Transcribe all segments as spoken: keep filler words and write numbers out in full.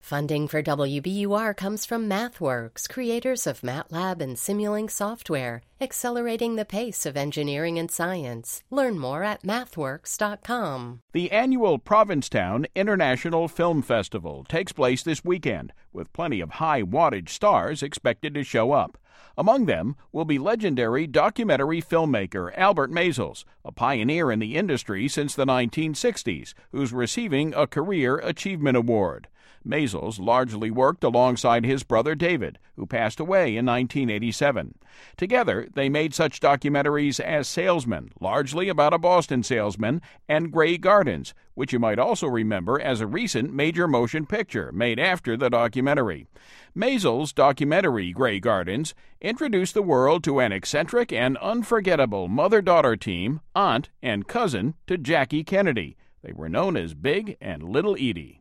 Funding for W B U R comes from MathWorks, creators of MATLAB and Simulink software, accelerating the pace of engineering and science. Learn more at mathworks dot com. The annual Provincetown International Film Festival takes place this weekend, with plenty of high-wattage stars expected to show up. Among them will be legendary documentary filmmaker Albert Maysles, a pioneer in the industry since the nineteen sixties, who's receiving a Career Achievement Award. Maysles largely worked alongside his brother David, who passed away in nineteen eighty-seven. Together, they made such documentaries as Salesman, largely about a Boston salesman, and Grey Gardens, which you might also remember as a recent major motion picture made after the documentary. Maysles' documentary, Grey Gardens, introduced the world to an eccentric and unforgettable mother-daughter team, aunt and cousin to Jackie Kennedy. They were known as Big and Little Edie.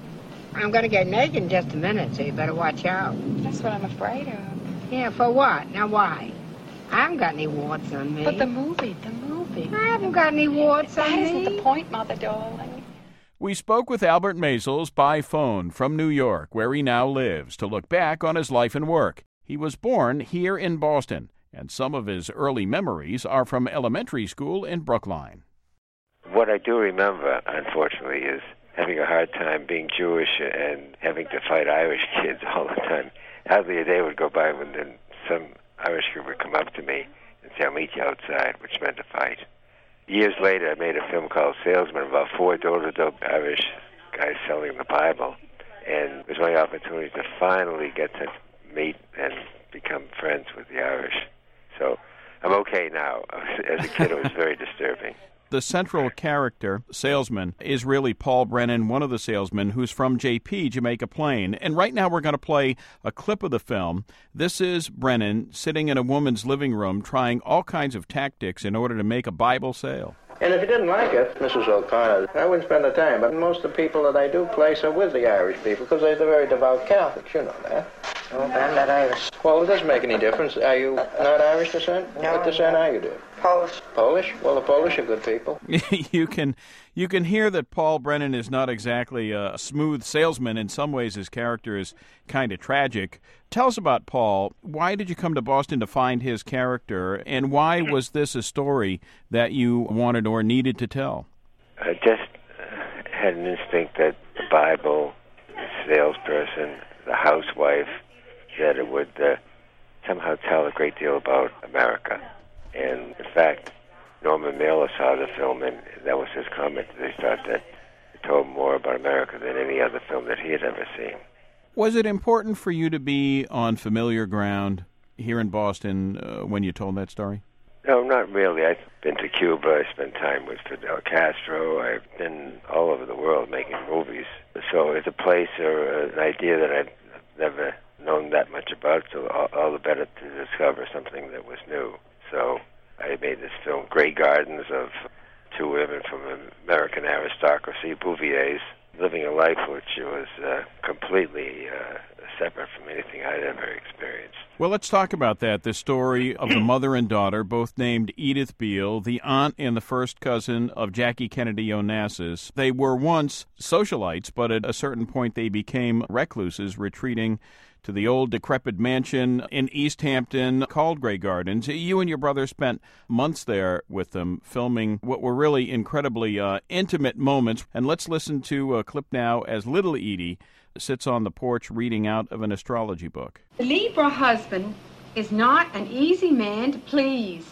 I'm going to get naked in just a minute, so you better watch out. That's what I'm afraid of. Yeah, for what? Now, why? I haven't got any warts on me. But the movie, the movie. I haven't got any warts on that me. That isn't the point, Mother darling. We spoke with Albert Maysles by phone from New York, where he now lives, to look back on his life and work. He was born here in Boston, and some of his early memories are from elementary school in Brookline. What I do remember, unfortunately, is having a hard time being Jewish and having to fight Irish kids all the time. Hardly a day would go by when then some Irish kid would come up to me and say, "I'll meet you outside," which meant a fight. Years later, I made a film called Salesman about four door-to-door Irish guys selling the Bible, and it was my opportunity to finally get to meet and become friends with the Irish. So I'm okay now. As a kid, it was very disturbing. The central character, salesman, is really Paul Brennan, one of the salesmen, who's from J P, Jamaica Plain. And right now we're going to play a clip of the film. This is Brennan sitting in a woman's living room trying all kinds of tactics in order to make a Bible sale. And if you didn't like it, Missus O'Connor, I wouldn't spend the time. But most of the people that I do place are with the Irish people because they're very devout Catholics, you know that. Oh, I'm not Irish. Well, it doesn't make any difference. Are you not Irish descent? No. What descent are you, dear? Polish. Polish? Well, the Polish are good people. you can you can hear that Paul Brennan is not exactly a smooth salesman. In some ways, his character is kind of tragic. Tell us about Paul. Why did you come to Boston to find his character, and why was this a story that you wanted or needed to tell? I just uh, had an instinct that the Bible, the salesperson, the housewife, that it would uh, somehow tell a great deal about America. And, in fact, Norman Mailer saw the film, and that was his comment. They thought that it told more about America than any other film that he had ever seen. Was it important for you to be on familiar ground here in Boston uh, when you told that story? No, not really. I've been to Cuba. I spent time with Fidel Castro. I've been all over the world making movies. So it's a place or an idea that I've never known that much about, so all, all the better to discover something that was new. So I made this film, Grey Gardens, of two women from American aristocracy, Bouviers, living a life which was uh, completely uh, separate from anything I'd ever experienced. Well, let's talk about that, the story of the mother and daughter, both named Edith Beale, the aunt and the first cousin of Jackie Kennedy Onassis. They were once socialites, but at a certain point they became recluses, retreating to the old decrepit mansion in East Hampton called Grey Gardens. You and your brother spent months there with them, filming what were really incredibly uh, intimate moments. And let's listen to a clip now as Little Edie sits on the porch reading out of an astrology book. The Libra husband is not an easy man to please.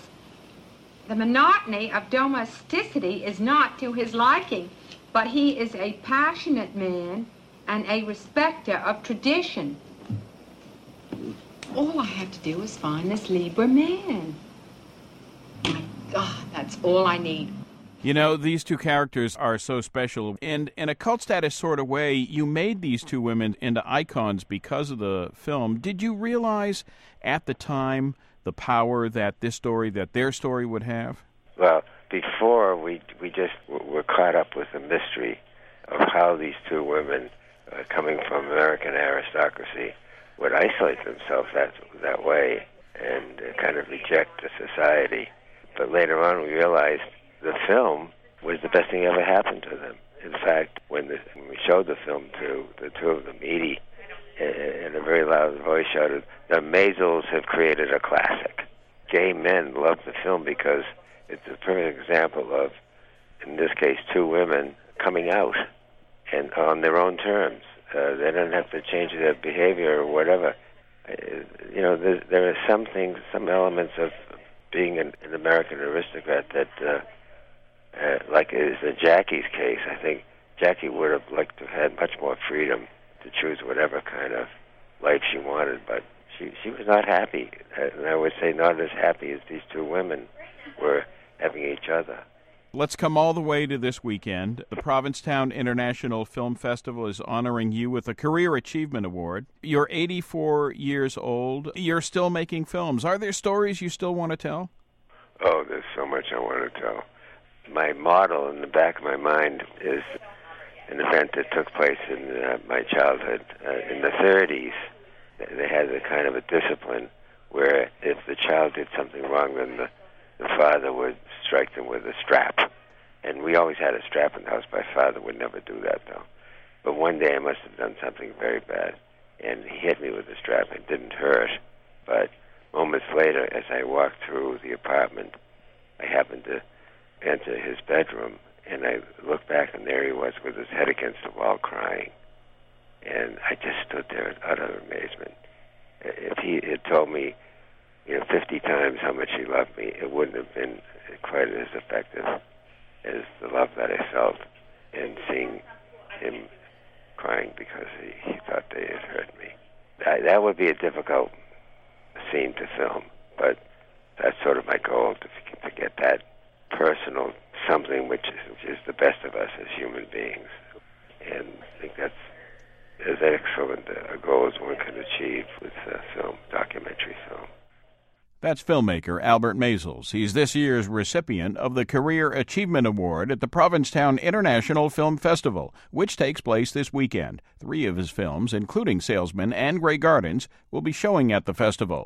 The monotony of domesticity is not to his liking, but he is a passionate man and a respecter of tradition. All I have to do is find this Libra man. My God, that's all I need. You know, these two characters are so special. And in a cult status sort of way, you made these two women into icons because of the film. Did you realize at the time the power that this story, that their story would have? Well, before we we just were caught up with the mystery of how these two women, uh, coming from American aristocracy, would isolate themselves that that way and uh, kind of reject the society. But later on, we realized the film was the best thing ever happened to them. In fact, when, the, when we showed the film to the two of them, Edie, in a very loud voice, shouted, "The Maisels have created a classic." Gay men love the film because it's a perfect example of, in this case, two women coming out and on their own terms. Uh, they don't have to change their behavior or whatever. Uh, you know, there, there are some things, some elements of being an, an American aristocrat that, uh, uh, like is in Jackie's case, I think Jackie would have liked to have had much more freedom to choose whatever kind of life she wanted, but she she was not happy, and I would say not as happy as these two women were having each other. Let's come all the way to this weekend. The Provincetown International Film Festival is honoring you with a Career Achievement Award. You're eighty-four years old. You're still making films. Are there stories you still want to tell? Oh, there's so much I want to tell. My model in the back of my mind is an event that took place in uh, my childhood. Uh, in the thirties, they had a kind of a discipline where if the child did something wrong, then the, the father would strike them with a strap. And we always had a strap in the house. My father would never do that, though. But one day I must have done something very bad, and he hit me with the strap. It didn't hurt. But moments later, as I walked through the apartment, I happened to enter his bedroom, and I looked back, and there he was with his head against the wall crying. And I just stood there in utter amazement. If he had told me, you know, fifty times how much he loved me, it wouldn't have been quite as effective as the love that I felt in seeing him crying because he, he thought they had hurt me. That, that would be a difficult scene to film, but that's sort of my goal, to, to get that personal something which is, which is the best of us as human beings. And I think that's as excellent a goal as one can achieve with uh, film, documentary film. That's filmmaker Albert Maisels. He's this year's recipient of the Career Achievement Award at the Provincetown International Film Festival, which takes place this weekend. Three of his films, including Salesman and Grey Gardens, will be showing at the festival.